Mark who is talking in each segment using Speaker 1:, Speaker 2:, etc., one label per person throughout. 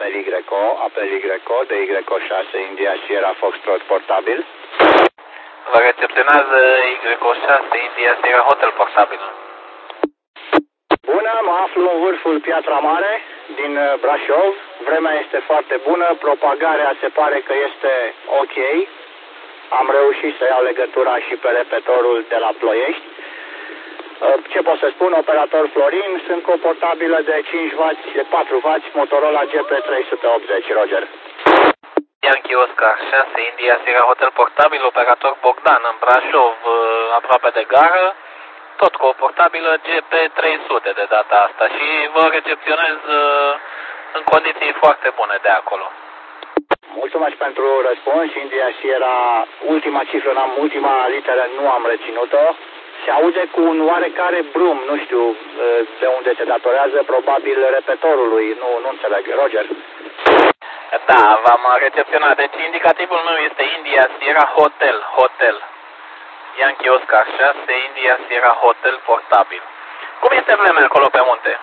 Speaker 1: Apel YO, de Y6, India Sierra Foxtrot portabil.
Speaker 2: Vă recepționează Y6, India Sierra Hotel portabil.
Speaker 1: Bună, mă aflu în vârful Piatra Mare din Brașov. Vremea este foarte bună, propagarea se pare că este ok. Am reușit să iau legătura și pe repetorul de la Ploiești. Ce pot să spun, operator Florin, sunt cu o portabilă de 5W, de 4W, Motorola GP380, Roger.
Speaker 2: Yankee Oscar 6, India Sierra Hotel portabil, operator Bogdan în Brașov, aproape de gară, tot cu o portabilă GP300 de data asta și vă recepționez în condiții foarte bune de acolo.
Speaker 1: Mulțumesc pentru răspuns. India Sierra, ultima cifră, ultima literă nu am reținut-o. Se aude cu un oarecare brum, nu știu de unde se datorează, probabil repetorului, nu înțeleg. Roger.
Speaker 2: Da, v-am recepționat. Deci indicativul meu este India Sierra Hotel. Yankee Oscar 6, India Sierra Hotel portabil. Cum este vremea acolo pe munte?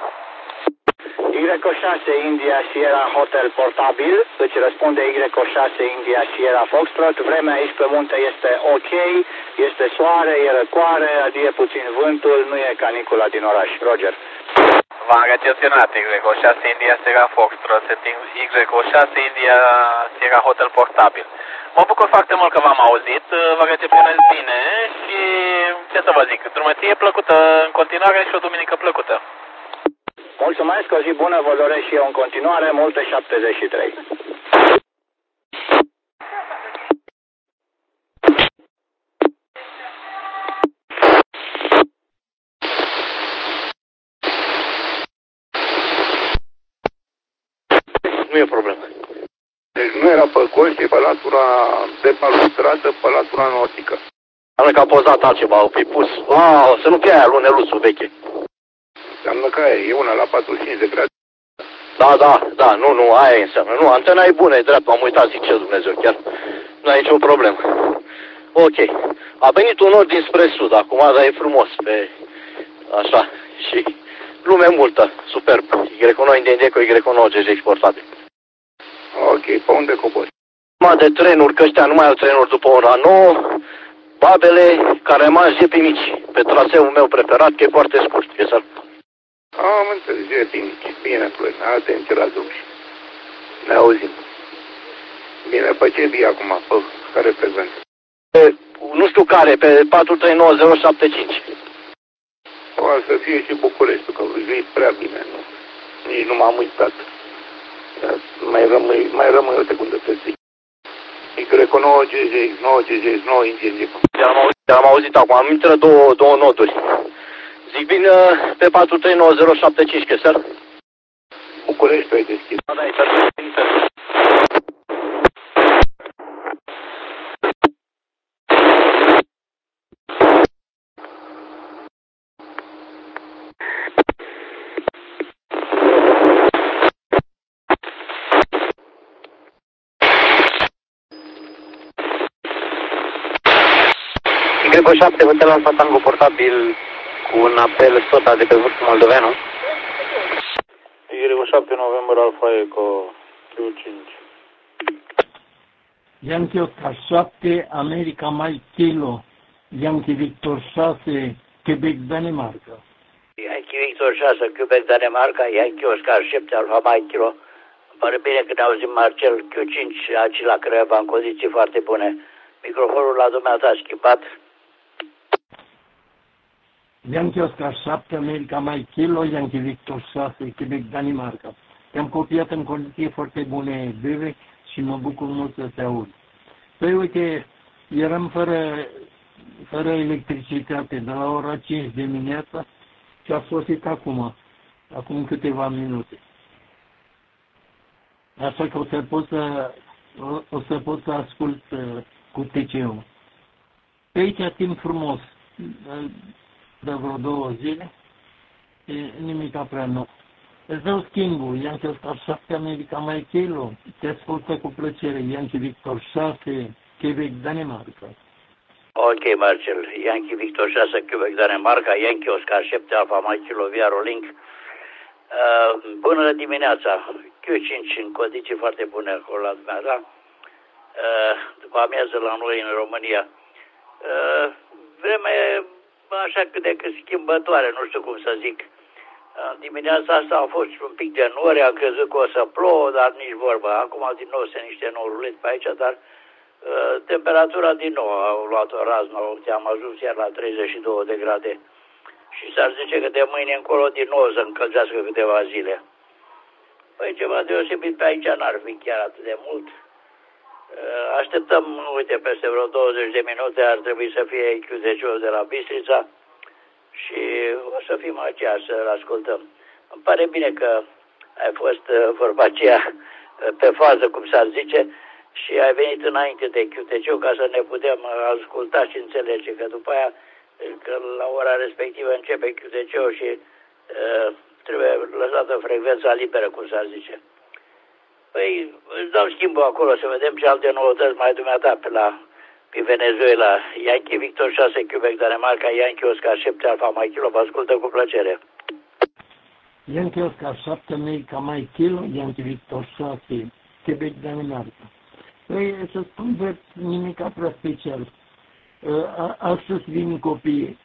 Speaker 1: Y6 India Sierra Hotel portabil, îți răspunde Y6 India Sierra Foxtrot. Vremea aici pe munte este ok, este soare, e răcoare, adie puțin vântul, nu e canicula din oraș. Roger.
Speaker 2: V-am recepționat Y6 India Sierra Foxtrot, Y6 India Sierra Hotel portabil. Mă bucur foarte mult că v-am auzit, vă recepționez bine și ce să vă zic, drumeție plăcută în continuare și o duminică plăcută.
Speaker 1: Mulțumesc, o zi bună vă doresc și eu în continuare, multe 73.
Speaker 3: Nu e problemă. Deci nu era pe colț, e pe latura de balustrată, pe latura nordică.
Speaker 4: Înseamnă că a pozat altceva, au fi pus. Să nu fie aia luneluțul veche.
Speaker 3: Înseamnă că aia e una la 45 de grade.
Speaker 4: Da, nu, aia înseamnă. Nu, antena e bună, e drept, m-am uitat, zic ce Dumnezeu, chiar. Nu ai nicio problemă. Ok. A venit un nord dinspre sud, acum, dar e frumos, pe așa, și lume multă, superb. Y9 Indendeco, Y9 GG portabil.
Speaker 3: Ok, pe unde cobori?
Speaker 4: Numai de trenuri, că ăștia nu mai au trenuri după ora 9, Babele, care rămas jepi mici, pe traseul meu preferat, că e foarte scurt, e să...
Speaker 3: Am înțeles, jepi mici, bine, Florin, atenție la drum și ne auzim. Bine, pe ce bii acum, pe care frecvență?
Speaker 4: Nu știu care, pe 439075.
Speaker 3: O să fie și București, că vii prea bine, nu? Nici nu m-am uitat. Mai rămâi o secundă să zic. Y9 GG, 9 GG, 9 Indendeco.
Speaker 4: Am auzit acum, am intră două noduri. Zic bine pe 439075, că seara?
Speaker 3: București ai deschis.
Speaker 4: Da, e seara. Y7 Hotel Alfa Tango portabil cu un apel SOTA de pe vârful Moldoveanu.
Speaker 3: Y7 November Alfa Eco Q5.
Speaker 5: Yankee Oscar 7 America Mike Kilo, Yankee Victor 6 Quebec Danemarca.
Speaker 6: Yankee Victor 6 Quebec Danemarca, Yankee Oscar 7 Alfa Mike Kilo. Îmi pare bine că ne auzim, Marcel, Q5 aici la Craiova în condiții foarte bune. Microfonul la dumneata a schimbat.
Speaker 5: Yankee Oscar 7 America Mike Kilo, Yankee Victor 6 Quebec Danemarca. Te-am copiat în condiții foarte bune, Bebe, și mă bucur mult să te aud. Păi uite, eram fără electricitate de la ora 5 dimineața și a sosit acum câteva minute. Așa că o să pot să ascult cu TC-ul. Pe aici timp frumos, de vreo 2 zile, nimica prea nou. Îți dau schimbul, Yankee Oscar 7 America Mike Kilo, te ascultă cu plăcere, Yankee Victor 6 Quebec Danemarca.
Speaker 6: Ok, Marcel, Yankee Victor 6 Quebec Danemarca, Yankee Oscar 7 Alfa Mike Kilo via Rolink. Bună dimineața! Q5 în condiții foarte bune acolo la dumneavoastră. După amiază la noi în România. Vreme așa cât de cât schimbătoare, nu știu cum să zic. Dimineața asta a fost un pic de nori, am crezut că o să plouă, dar nici vorba. Acum din nou se niște noruleți pe aici, dar temperatura din nou a luat o raznă, am ajuns iar la 32 de grade. Și s-ar zice că de mâine încolo din nou să încălzească câteva zile. Păi ceva deosebit pe aici n-ar fi chiar atât de mult. Așteptăm, uite, peste vreo 20 de minute ar trebui să fie Q10 de la Bistrița și o să fim aici să-l ascultăm. Îmi pare bine că ai fost vorba aceea pe fază, cum s-ar zice, și ai venit înainte de QTC ca să ne putem asculta și înțelege, că după aia, că la ora respectivă începe QTC și trebuie lăsată frecvența liberă, cum s-ar zice. Păi, îți dau schimbul acolo să vedem ce alte noutăți mai dumneata pe Venezuela. Yankee Victor 6, Quebec, Danemarca, Yankee Oscar 7, Alfa Mike Kilo, vă ascultă cu plăcere.
Speaker 5: Yankee Oscar 7, America Mike Kilo, Yankee Victor 6, Quebec, Danemarca. Păi, să spun drept, nimica prea special. Astăzi vin copiii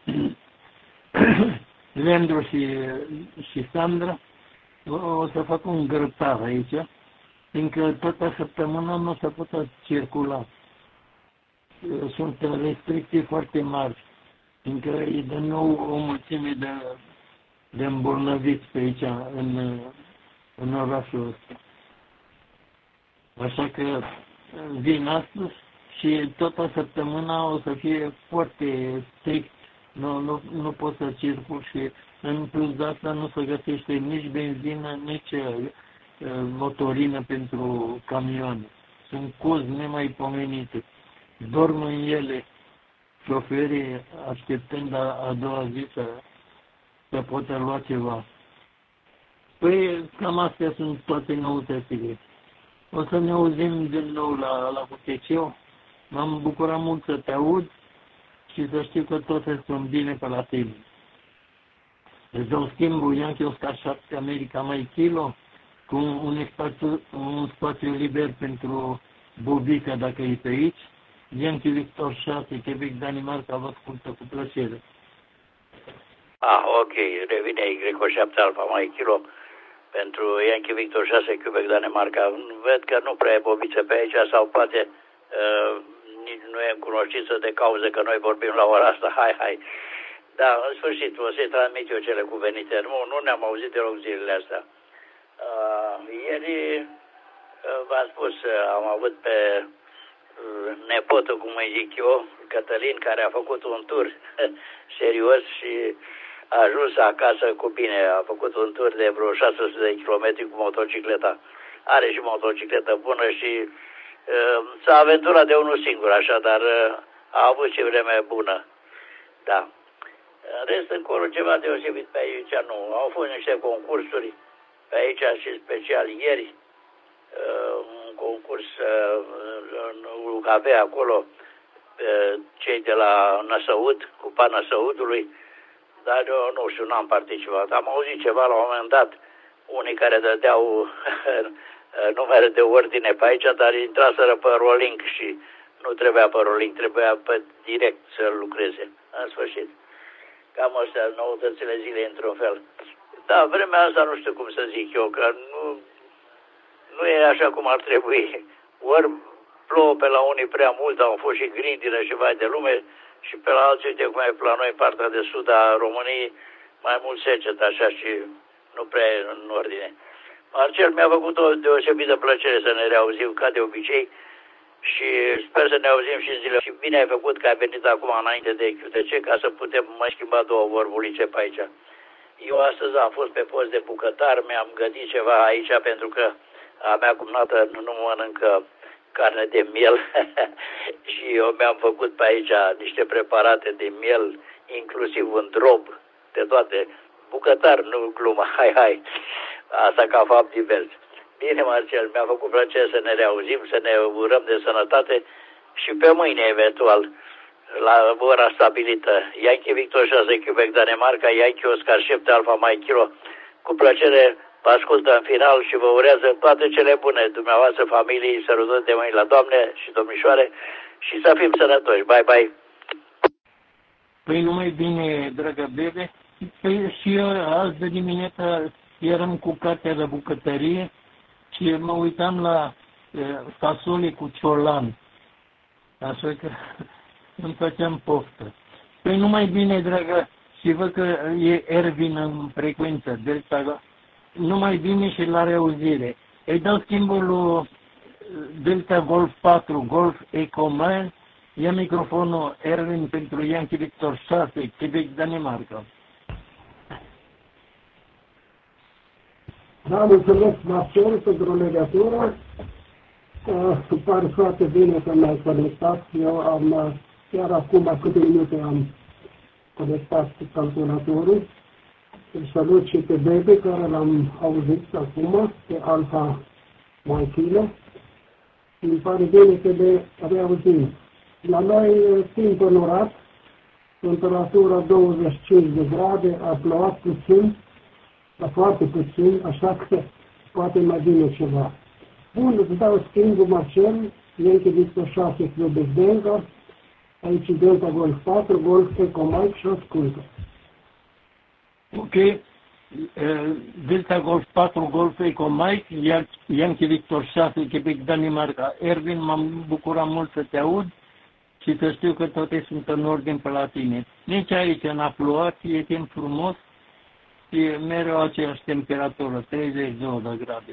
Speaker 5: Leandru și Sandra. O să fac un grătar aici, fiindcă toată săptămâna nu o să pot circula. Sunt restricții foarte mari, fiindcă e de nou o mulțime de îmbolnăviți pe aici, în orașul ăsta. Așa că vin astăzi și toată săptămâna o să fie foarte strict. Nu pot să circul și în plus de asta nu se găsește nici benzină, nici motorină pentru camioane. Sunt cozi nemaipomenite. Dorm în ele șoferii așteptând a doua zi să poată lua ceva. Păi cam astea sunt toate noutățile. O să ne auzim din nou la QTC. M-am bucurat mult să te aud și să știu că toate sunt bine pe la tine. Îți dau schimbul Yankee Oscar 7 America Mike Kilo cu un spațiu liber pentru Bobica dacă e pe aici. Yankee Victor 6 Quebec Danemarca vă ascultă cu plăcere.
Speaker 6: Ok, revine Y7 Alfa Mike Kilo pentru Yankee Victor 6 Quebec Danemarca. Văd că nu prea e bobiță pe aici sau poate nici nu e în cunoștință de cauză că noi vorbim la ora asta. Hai. Da, în sfârșit, o să-i transmit eu cele cuvenite. Nu ne-am auzit deloc zilele astea. Ieri, v-am spus, am avut pe nepotul, cum îi zic eu, Cătălin, care a făcut un tur serios și a ajuns acasă cu bine. A făcut un tur de vreo 600 de kilometri cu motocicleta. Are și motocicletă bună și s-a aventurat de unul singur, așa, dar a avut și vreme bună. Da. În rest, încolo ceva deosebit pe aici nu. Au fost niște concursuri pe aici și special ieri. Un concurs în UKV acolo, cei de la Năsăud, Cupa Năsăudului, dar eu nu știu, n-am participat. Am auzit ceva la un moment dat, unii care dădeau numere de ordine pe aici, dar intraseră pe rolling și nu trebuia pe rolling, trebuia pe direct să lucreze. În sfârșit. Cam astea noutățile zilei într-un fel. Da, vremea asta nu știu cum să zic eu, că nu e așa cum ar trebui. Ori plouă pe la unii prea mult, au fost și grindină și vai de lume, și pe la alții, uite cum e pe la noi, partea de sud a României, mai mult secetă așa și nu prea e în ordine. Marcel, mi-a făcut o deosebită plăcere să ne reauzim ca de obicei și sper să ne auzim și în zile. Și bine ai făcut că ai venit acum înainte de QTC ca să putem mai schimba două vorbulițe pe aici. Eu astăzi am fost pe post de bucătar, mi-am gătit ceva aici pentru că a mea cumnată nu mănâncă carne de miel și eu mi-am făcut pe aici niște preparate de miel, inclusiv un drob, de toate. Bucătar, nu glumă, hai. Asta ca fapt divers. Bine, Marcel, mi-a făcut plăcere să ne reauzim, să ne urăm de sănătate și pe mâine, eventual, la ora stabilită. Yankee Victor 6, Quebec, Danemarca, Yankee Oscar 7, Alfa Mike Kilo. Cu plăcere, vă ascultă în final și vă urează toate cele bune dumneavoastră, familiei, sărutări de mâini la Doamne și domnișoare și să fim sănătoși. Bye, bye!
Speaker 5: Păi numai bine, dragă Bebe. Păi și eu azi de dimineața eram cu cartea de bucătărie și mă uitam la fasole cu ciolan. Așa că îmi făceam poftă. Păi numai bine, dragă, și văd că e Ervin în frecvență, Delta, numai bine și la reauzire. Îi dau schimbul lui Delta Golf 4, Golf Eco Mile, ia microfonul Ervin pentru Yankee Victor 6, Quebec, Danemarca.
Speaker 7: Da, mulțumesc, Marcel, pentru legătură. Îmi pare foarte bine că m-ai conectat. Eu am, chiar acum, câte minute am conectat calculatorul. Îl salut și pe Bebe, care l-am auzit acum, pe Alfa Maichile. Îmi pare bine că le reauzim. La noi, timp înurat, temperatura 25 de grade, a plouat puțin, dar foarte puțin, așa că poate mai bine ceva. Bun, îți dau schimbul, Marcel, Yankee Victor 6, Quebec, Denver, aici Delta Golf 4, Golf Eco Mike și ascultă.
Speaker 5: Ok, Delta Golf 4, Golf Eco Mike, Yankee Victor 6, Quebec, Danemarca. Ervin, m-am bucurat mult să te aud și să știu că toate sunt în ordine pe la tine. Nici aici n-a plouat, e timp frumos și mereu aceeași temperatură, 32 de grade.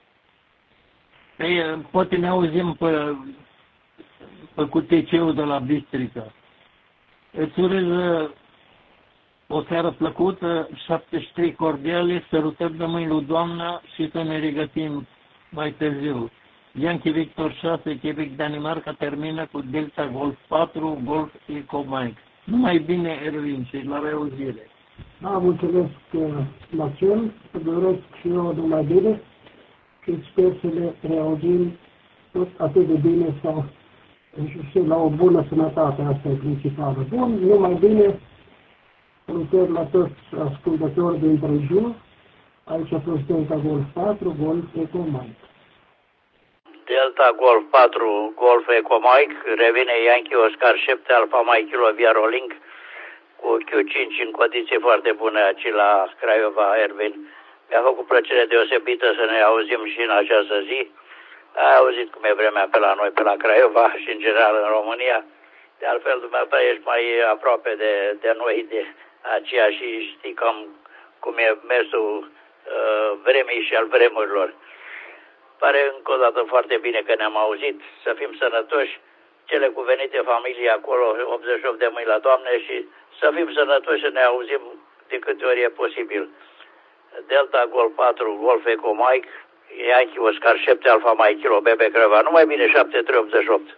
Speaker 5: Ei, poate ne auzim pe QTC-ul de la Bistrița. Îți urez o seară plăcută, 73 cordiale, sărutări de mâini lui Doamna și să ne regăsim mai târziu. Yankee Victor 6, Quebec, Danemarca, termină cu Delta Golf 4, Golf Eco Mike. Numai bine, Ervin, și la reauzire.
Speaker 7: Da, mulțumesc, Marcel, să doresc și eu numai bine și sper să le reauzim tot atât de bine sau și la o bună sănătate, asta e principală. Bun, numai bine, salutări la toți ascultători din prejur, aici a fost Delta Golf 4, Golf Eco Mike.
Speaker 6: Delta Golf 4, Golf Eco Mike, revine Yankee Oscar 7, Alfa Mike Kilo Via Rolling, cu Q5 în condiții foarte bune aici la Craiova, Ervin. Mi-a făcut plăcere deosebită să ne auzim și în această zi. Ai auzit cum e vremea pe la noi, pe la Craiova și în general în România. De altfel, dumneata ești mai aproape de noi, de aceea și știi cum e mersul vremii și al vremurilor. Pare încă o dată foarte bine că ne-am auzit, să fim sănătoși, cele cuvenite familii acolo, 88 de mâini la Doamne și să fim sănătoși să ne auzim de câte ori e posibil. Delta Golf 4, Golf Eco Mike, Yankee Oscar 7, Alfa Mike Kilo, Bebe Creva, numai bine 7388.